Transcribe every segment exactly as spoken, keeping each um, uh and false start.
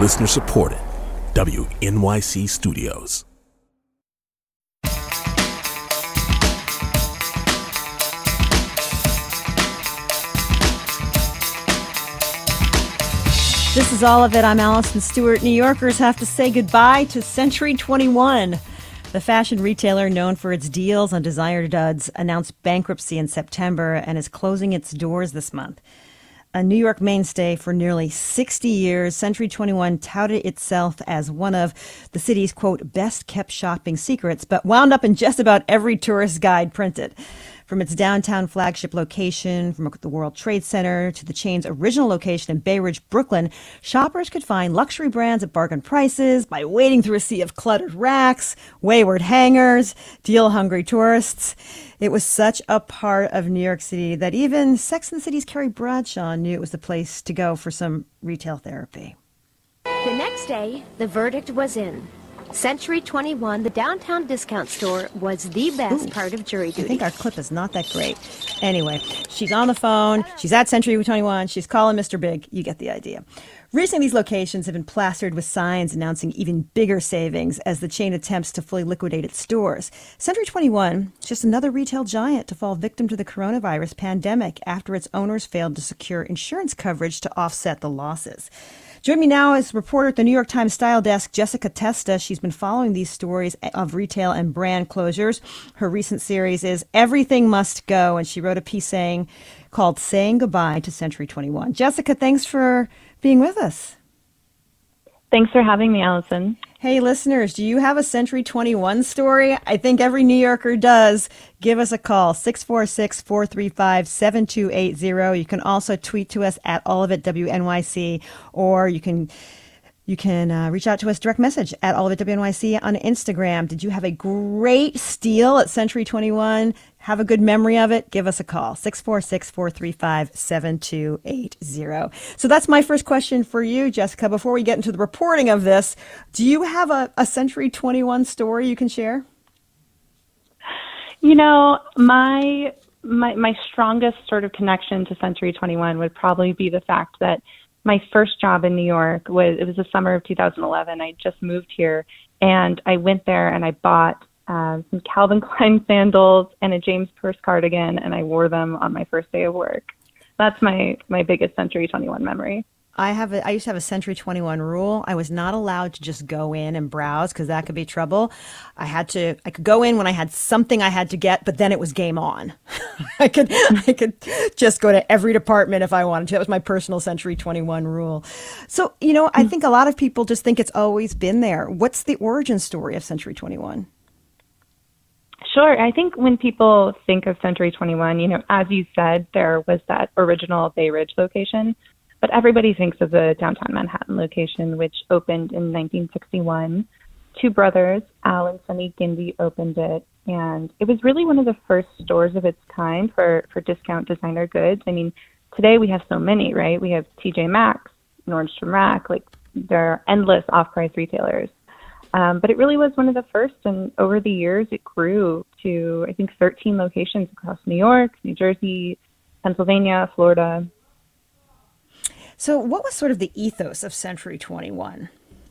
Listener supported. W N Y C Studios. This is All of It. I'm Allison Stewart. New Yorkers have to say goodbye to Century twenty-one. The fashion retailer, known for its deals on designer duds, announced bankruptcy in September and is closing its doors this month. A New York mainstay for nearly sixty years, Century twenty-one touted itself as one of the city's, quote, best-kept shopping secrets, but wound up in just about every tourist guide printed. From its downtown flagship location, from the World Trade Center to the chain's original location in Bay Ridge, Brooklyn, shoppers could find luxury brands at bargain prices by wading through a sea of cluttered racks, wayward hangers, deal-hungry tourists. It was such a part of New York City that even Sex and the City's Carrie Bradshaw knew it was the place to go for some retail therapy. The next day, the verdict was in. Century twenty-one, the downtown discount store, was the best Ooh, part of jury duty. I think our clip is not that great. Anyway, she's on the phone. She's at Century twenty-one. She's calling Mister Big. You get the idea. Recently, these locations have been plastered with signs announcing even bigger savings as the chain attempts to fully liquidate its stores. Century twenty-one is just another retail giant to fall victim to the coronavirus pandemic after its owners failed to secure insurance coverage to offset the losses. Joining me now is reporter at the New York Times Style Desk, Jessica Testa. She's been following these stories of retail and brand closures. Her recent series is Everything Must Go, and she wrote a piece saying called Saying Goodbye to Century twenty-one. Jessica, thanks for being with us. Thanks for having me, Allison. Hey, listeners, do you have a Century twenty-one story? I think every New Yorker does. Give us a call, six four six, four three five, seven two eight zero. You can also tweet to us at all of it W N Y C, or you can you can uh, reach out to us direct message at all of it W N Y C on Instagram. Did you have a great steal at Century twenty-one? Have a good memory of it? Give us a call, six four six, four three five, seven two eight zero. So that's my first question for you, Jessica. Before we get into the reporting of this, do you have a, a Century twenty-one story you can share? You know, my, my, my strongest sort of connection to Century twenty-one would probably be the fact that my first job in New York was, it was the summer of two thousand eleven. I just moved here and I went there and I bought Uh, some Calvin Klein sandals and a James Perse cardigan, and I wore them on my first day of work. That's my, my biggest Century twenty-one memory. I have a, I used to have a Century twenty-one rule. I was not allowed to just go in and browse because that could be trouble. I had to, I could go in when I had something I had to get, but then it was game on. I could, I could just go to every department if I wanted to. That was my personal Century twenty-one rule. So, you know, I think a lot of people just think it's always been there. What's the origin story of Century twenty-one? Sure. I think when people think of Century twenty-one, you know, as you said, there was that original Bay Ridge location, but everybody thinks of the downtown Manhattan location, which opened in nineteen sixty-one. Two brothers, Al and Sonny Gindy, opened it, and it was really one of the first stores of its kind for, for discount designer goods. I mean, today we have so many, right? We have T J Maxx, Nordstrom Rack, like there are endless off-price retailers. Um, but it really was one of the first, and over the years it grew to, I think, thirteen locations across New York, New Jersey, Pennsylvania, Florida. So what was sort of the ethos of Century twenty-one?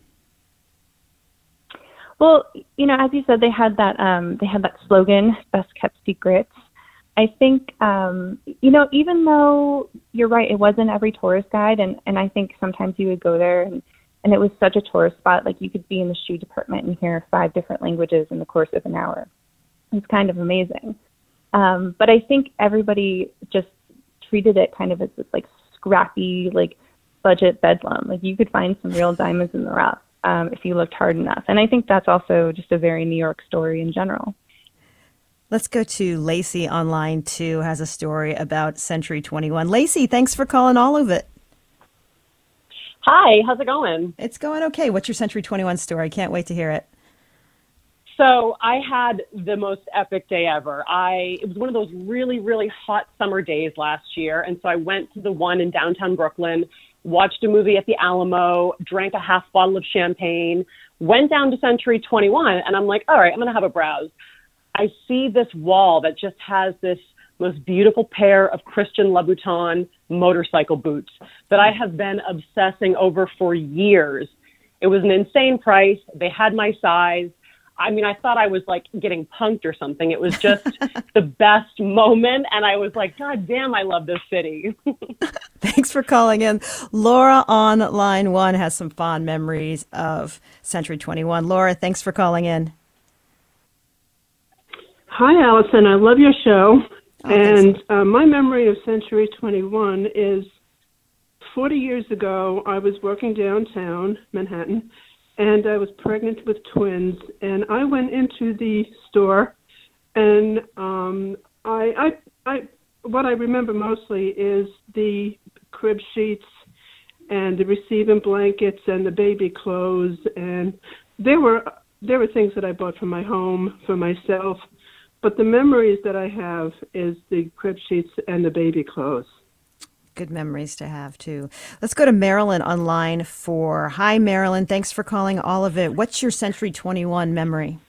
Well, you know, as you said, they had that um, they had that slogan, best kept secrets. I think, um, you know, even though you're right, it wasn't every tourist guide, and, and I think sometimes you would go there and And it was such a tourist spot, like you could be in the shoe department and hear five different languages in the course of an hour. It's kind of amazing. Um, but I think everybody just treated it kind of as this like scrappy, like budget bedlam. Like you could find some real diamonds in the rough um, if you looked hard enough. And I think that's also just a very New York story in general. Let's go to Lacey online too, has a story about Century twenty-one. Lacey, thanks for calling All of It. Hi, how's it going? It's going okay. What's your Century twenty-one story? Can't wait to hear it. So I had the most epic day ever. I it was one of those really, really hot summer days last year. And so I went to the one in downtown Brooklyn, watched a movie at the Alamo, drank a half bottle of champagne, went down to Century twenty-one, and I'm like, all right, I'm going to have a browse. I see this wall that just has this most beautiful pair of Christian Louboutin motorcycle boots that I have been obsessing over for years. It was an insane price. They had my size. I mean, I thought I was like getting punked or something. It was just the best moment. And I was like, God damn, I love this city. Thanks for calling in. Laura on line one has some fond memories of Century twenty-one. Laura, thanks for calling in. Hi, Allison. I love your show. Oh, and uh, my memory of Century twenty-one is forty years ago, I was working downtown Manhattan, and I was pregnant with twins. And I went into the store, and um, I, I, I, what I remember mostly is the crib sheets and the receiving blankets and the baby clothes. And there were there were things that I bought for my home, for myself. But the memories that I have is the crib sheets and the baby clothes. Good memories to have, too. Let's go to Marilyn on line four. Hi, Marilyn. Thanks for calling all of it. What's your Century twenty-one memory?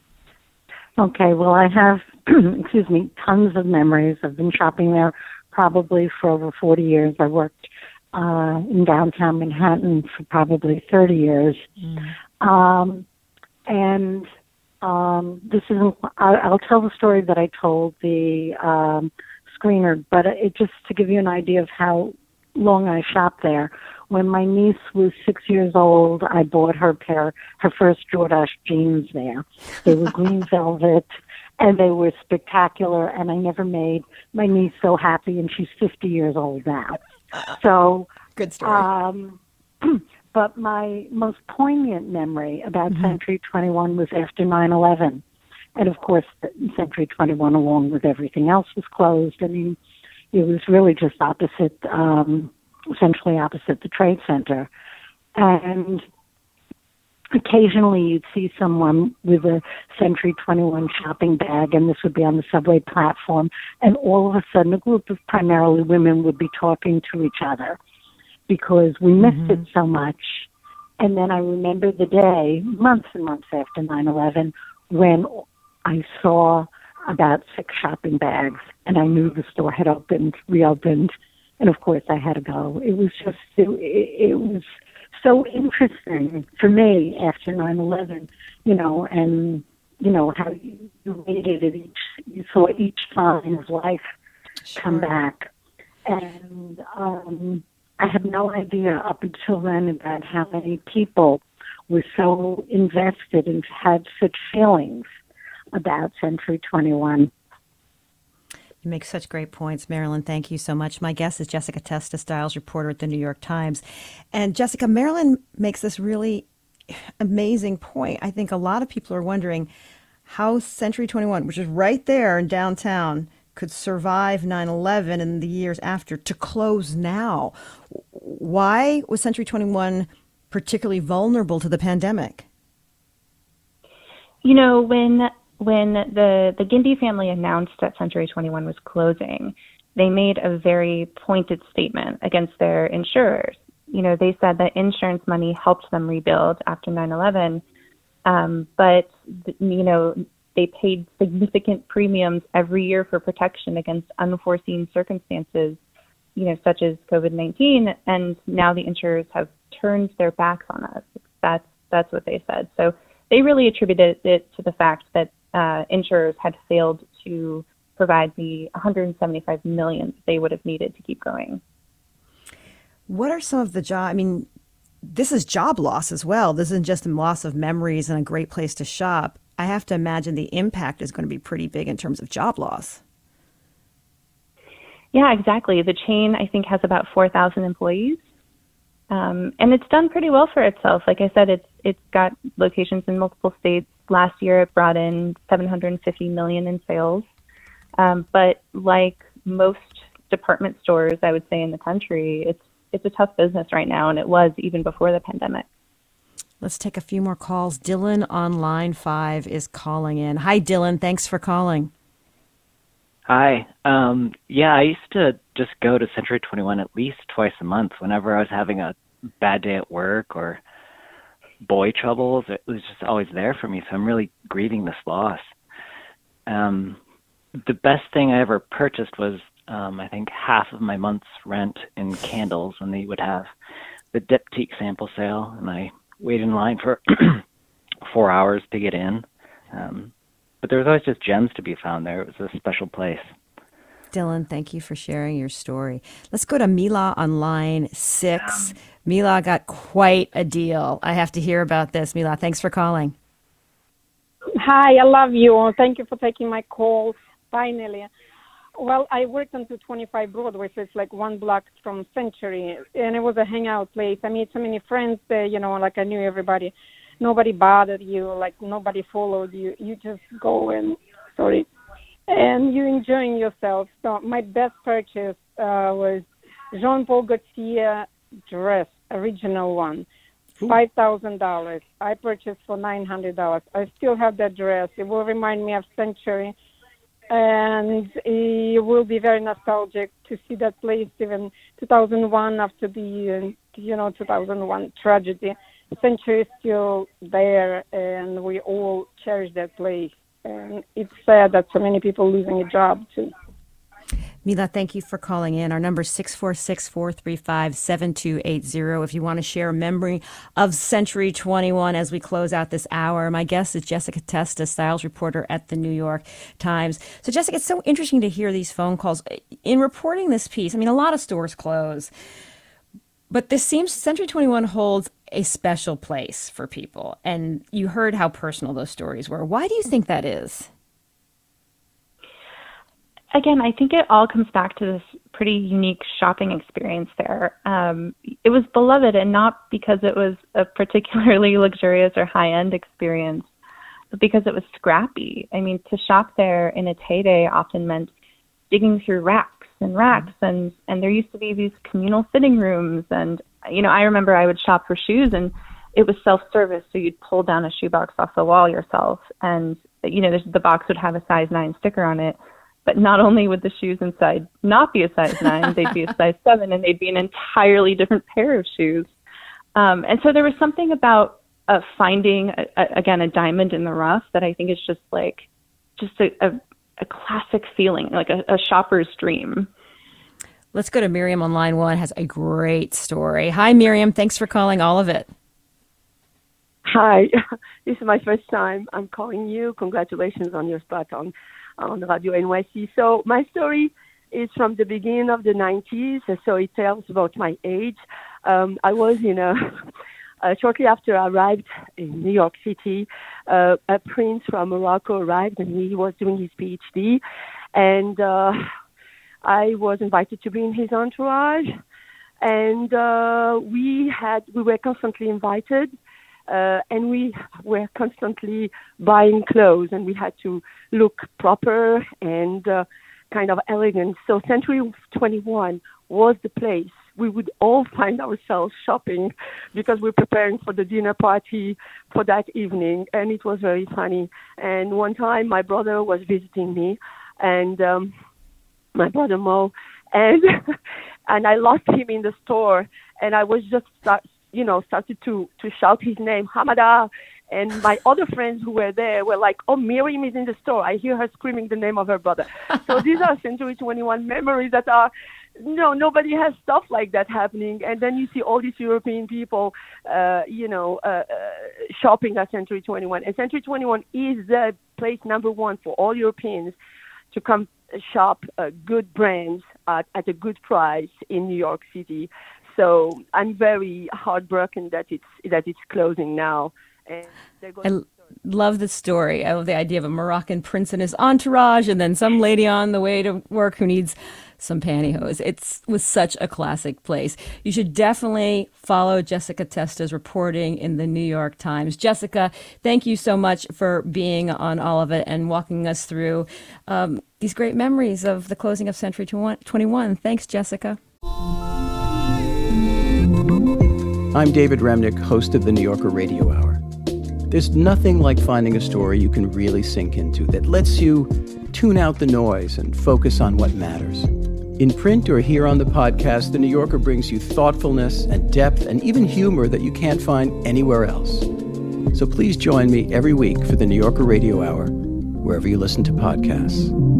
Okay, well, I have, excuse me, tons of memories. I've been shopping there probably for over forty years. I worked uh, in downtown Manhattan for probably thirty years. Mm. Um, and... Um, this isn't, I'll, I'll tell the story that I told the um, screener, but it just to give you an idea of how long I shopped there. When my niece was six years old, I bought her pair, her first Jordache jeans there. They were green velvet, and they were spectacular, and I never made my niece so happy, and she's fifty years old now. So, good story. Um, But my most poignant memory about mm-hmm. Century twenty-one was after nine eleven. And, of course, Century twenty-one, along with everything else, was closed. I mean, it was really just opposite, um, essentially opposite the Trade Center. And occasionally you'd see someone with a Century twenty-one shopping bag, and this would be on the subway platform, and all of a sudden a group of primarily women would be talking to each other, because we missed mm-hmm. it so much. And then I remember the day, months and months after nine eleven, when I saw about six shopping bags, and I knew the store had opened, reopened, and of course I had to go. It was just, it, it was so interesting for me after nine eleven, you know, and, you know, how you, you waited at each, you saw each sign of life sure. come back. And, um, I had no idea up until then about how many people were so invested and had such feelings about Century twenty-one. You make such great points, Marilyn. Thank you so much. My guest is Jessica Testa, Styles reporter at the New York Times. And Jessica, Marilyn makes this really amazing point. I think a lot of people are wondering how Century twenty-one, which is right there in downtown, could survive nine eleven and the years after to close now. Why was Century twenty-one particularly vulnerable to the pandemic? You know, when when the, the Gindy family announced that Century twenty-one was closing, they made a very pointed statement against their insurers. You know, they said that insurance money helped them rebuild after nine eleven, um, but, you know, they paid significant premiums every year for protection against unforeseen circumstances, you know, such as COVID nineteen, and now the insurers have turned their backs on us. That's that's what they said. So they really attributed it to the fact that uh, insurers had failed to provide the one hundred seventy-five million dollars they would have needed to keep going. What are some of the job? I mean, this is job loss as well. This isn't just a loss of memories and a great place to shop. I have to imagine the impact is going to be pretty big in terms of job loss. Yeah, exactly. The chain, I think, has about four thousand employees. Um, and it's done pretty well for itself. Like I said, it's it's got locations in multiple states. Last year, it brought in seven hundred fifty million dollars in sales. Um, but like most department stores, I would say, in the country, it's it's a tough business right now, and it was even before the pandemic. Let's take a few more calls. Dylan on line five is calling in. Hi, Dylan. Thanks for calling. Hi. Um, yeah, I used to just go to Century twenty-one at least twice a month whenever I was having a bad day at work or boy troubles. It was just always there for me, so I'm really grieving this loss. Um, the best thing I ever purchased was, um, I think, half of my month's rent in candles when they would have the Diptyque sample sale, and I wait in line for four hours to get in. Um, but there was always just gems to be found there. It was a special place. Dylan, thank you for sharing your story. Let's go to Mila on line six. Yeah. Mila got quite a deal. I have to hear about this. Mila, thanks for calling. Hi, I love you. Thank you for taking my call, finally. Well, I worked on two twenty-five Broadway, so it's like one block from Century, and it was a hangout place. I made so many friends there, you know, like I knew everybody. Nobody bothered you, like nobody followed you. You just go and, sorry, and you're enjoying yourself. So my best purchase uh, was Jean-Paul Gaultier dress, original one, five thousand dollars. I purchased for nine hundred dollars. I still have that dress. It will remind me of Century, and it will be very nostalgic to see that place even two thousand one after the, you know, two thousand one tragedy. Century is still there, and we all cherish that place. And it's sad that so many people losing a job, too. Mila, thank you for calling in. Our number is six four six, four three five, seven two eight zero. If you want to share a memory of Century twenty-one as we close out this hour. My guest is Jessica Testa, styles reporter at the New York Times. So, Jessica, it's so interesting to hear these phone calls. In reporting this piece, I mean, a lot of stores close, but this seems Century twenty-one holds a special place for people. And you heard how personal those stories were. Why do you think that is? Again, I think it all comes back to this pretty unique shopping experience there. Um, it was beloved, and not because it was a particularly luxurious or high-end experience, but because it was scrappy. I mean, to shop there in its heyday often meant digging through racks and racks, and, and there used to be these communal fitting rooms. And, you know, I remember I would shop for shoes, and it was self-service, so you'd pull down a shoebox off the wall yourself, and, you know, the box would have a size nine sticker on it. But not only would the shoes inside not be a size nine, they'd be a size seven, and they'd be an entirely different pair of shoes. Um, and so there was something about uh, finding, a, a, again, a diamond in the rough that I think is just like, just a, a, a classic feeling, like a, a shopper's dream. Let's go to Miriam on line one, has a great story. Hi, Miriam. Thanks for calling All of It. Hi. This is my first time I'm calling you. Congratulations on your spot on on Radio N Y C. So my story is from the beginning of the nineties, so it tells about my age. Um, I was in a, uh, shortly after I arrived in New York City, uh, a prince from Morocco arrived, and he was doing his PhD, and uh, I was invited to be in his entourage, and uh, we had we were constantly invited. Uh, and we were constantly buying clothes, and we had to look proper and uh, kind of elegant. So Century twenty-one was the place we would all find ourselves shopping because we're preparing for the dinner party for that evening, and it was very funny. And one time my brother was visiting me, and um, my brother Mo, and and I lost him in the store, and I was just start, you know, started to, to shout his name, Hamada. And my other friends who were there were like, oh, Miriam is in the store. I hear her screaming the name of her brother. So these are Century twenty-one memories that are, you know, nobody has stuff like that happening. And then you see all these European people, uh, you know, uh, uh, shopping at Century twenty-one. And Century twenty-one is the place number one for all Europeans to come shop uh, good brands at, at a good price in New York City. So I'm very heartbroken that it's that it's closing now. And I l- love the story. I love the idea of a Moroccan prince and his entourage, and then some lady on the way to work who needs some pantyhose. It was such a classic place. You should definitely follow Jessica Testa's reporting in the New York Times. Jessica, thank you so much for being on All of It and walking us through um, these great memories of the closing of Century twenty-one. Thanks, Jessica. I'm David Remnick, host of the New Yorker Radio Hour. There's nothing like finding a story you can really sink into that lets you tune out the noise and focus on what matters. In print or here on the podcast, The New Yorker brings you thoughtfulness and depth and even humor that you can't find anywhere else. So please join me every week for the New Yorker Radio Hour, wherever you listen to podcasts.